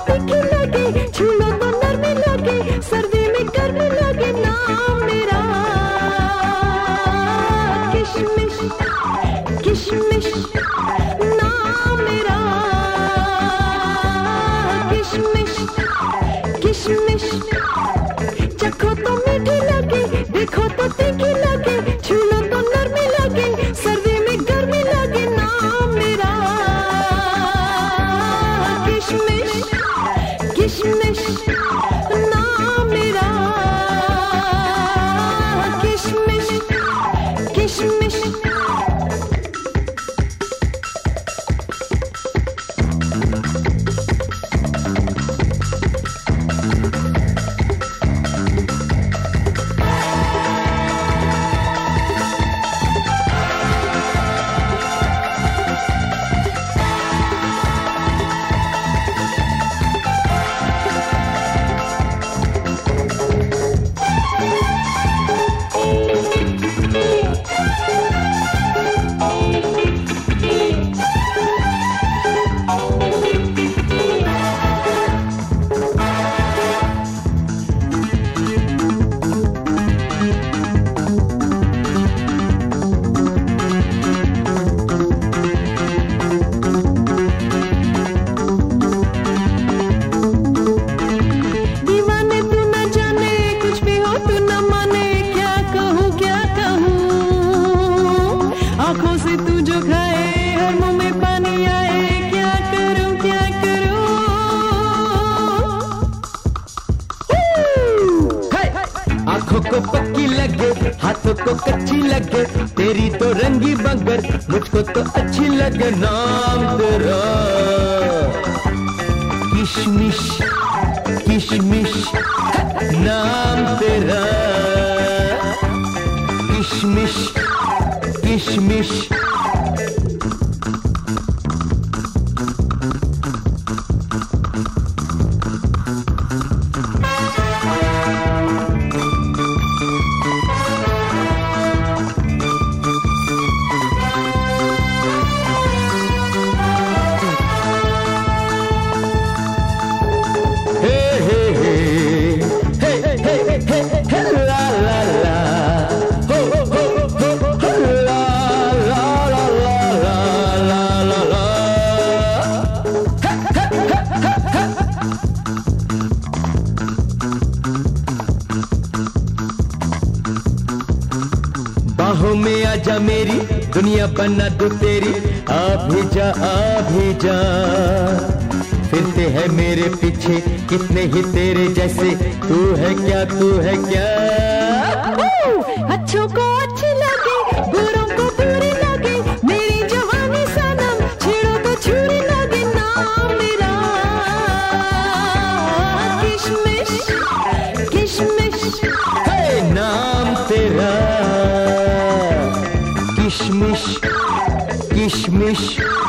तीखी लगे, छू लो तो नरमी लगे, सर्दी में गर्मी लगे, नाम मेरा किशमिश किशमिश, नाम मेरा किशमिश किशमिश। चखो तो मीठी लगे, देखो तो तीखी लगे, छू लो तो नरमी लगे, सर्दी में गर्मी लगे, नाम मेरा किशमिश किशमिश, नाम मेरा किशमिश किशमिश। आँखों से तू जो खाए और मुंह में पानी आए, क्या करूं क्या करूं। आँखों को पक्की लगे, हाथों को कच्ची लगे, तेरी तो रंगी बगर मुझको तो अच्छी लगे, नाम तेरा किशमिश किशमिश, नाम तेरा किशमिश किशमिश। बाहों में आजा मेरी, दुनिया बना दो तेरी, आ भी जा। फिरते हैं मेरे पीछे कितने ही तेरे जैसे, तू है क्या तू है क्या। अच्छों को अच्छी लगे, बुरों को बुरी लगे, मेरी जवानी सनम छेड़ो तो छुरी लगे, नाम मेरा किशमिश किशमिश, नाम तेरा किशमिश किशमिश।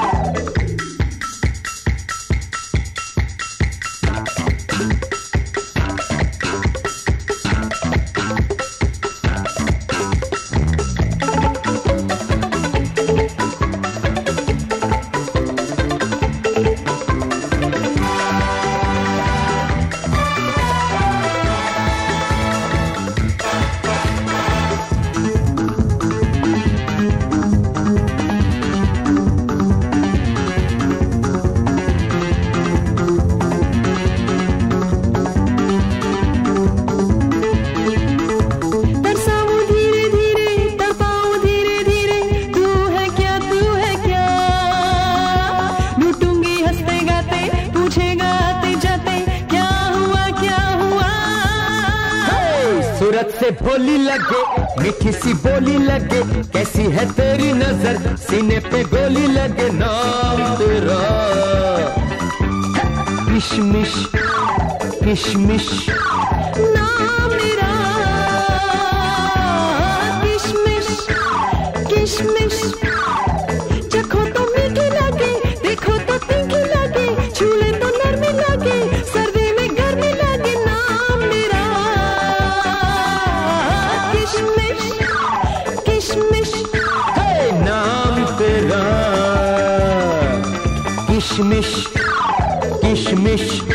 सूरत से भोली लगे, मीठी सी बोली लगे, कैसी है तेरी नजर, सीने पे गोली लगे, नाम तेरा किशमिश किशमिश, नाम मेरा किशमिश किशमिश। चखो तो मीठी लगे, देखो तो तीखी लगे, छूले तो नरमी लगे, सर्दी में गर्मी लगे, नाम मेरा किशमिश किशमिश, नाम तेरा किशमिश किशमिश।